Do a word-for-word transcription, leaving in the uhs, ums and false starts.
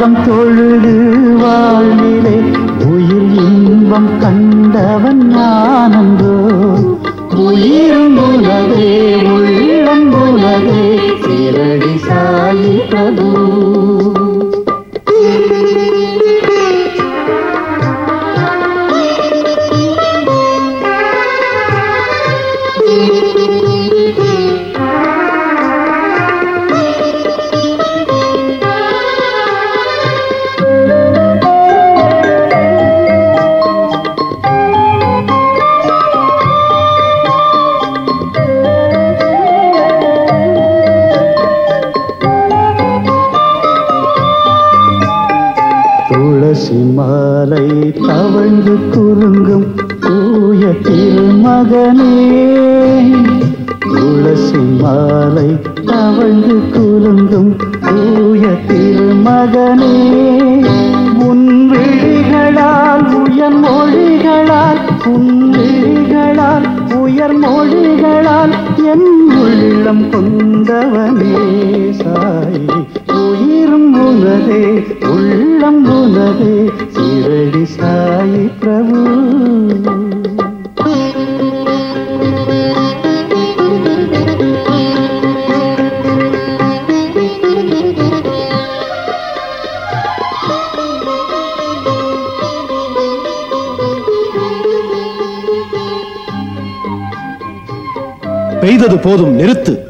பாதம் தொழுது வாழ்விலே உயிர் இன்பம் கண்டவன் நானன்றோ. உயிரும் உலகே உள்ளம் உலகே சிரடி சாயி பிரபு. துளசி மாலை தவழ்ந்து குலுங்கும் தூய திருமகனே. துளசி மாலை தவழ்ந்து குலுங்கும் தூய திருமகனே. உன் விழிகளால் உயர் மொழிகளால் உன் விழிகளால் உயர் மொழிகளால் என் உள்ளம் கொண்டவனே சாயி. உயிரும் உனதே உள்ளம் உனதே சிரடி சாயி பிரபு. பெய்தது போதும், நிறுத்து.